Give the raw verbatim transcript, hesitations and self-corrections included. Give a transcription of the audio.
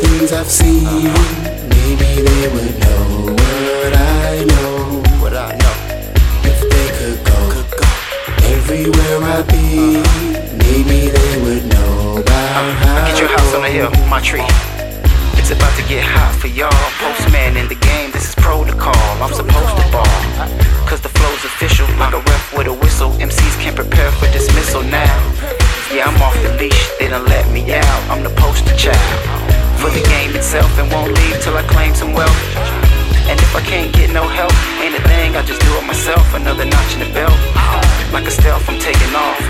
things I've seen, maybe they would know what I know. What I know. If they could go, could go everywhere I be, maybe they would know about uh, how. Get your house on the hill, my tree. It's about to get hot for y'all. Postman in the game, this is protocol. I'm supposed to ball, cause the flow's official. Like a ref with a whistle, M Cs can't prepare for dismissal now. Yeah, I'm off the leash, they done let me out. I'm the poster child for the game itself, and won't leave till I claim some wealth. And if I can't get no help, ain't a thing, I just do it myself. Another notch in the belt, like a stealth, I'm taking off.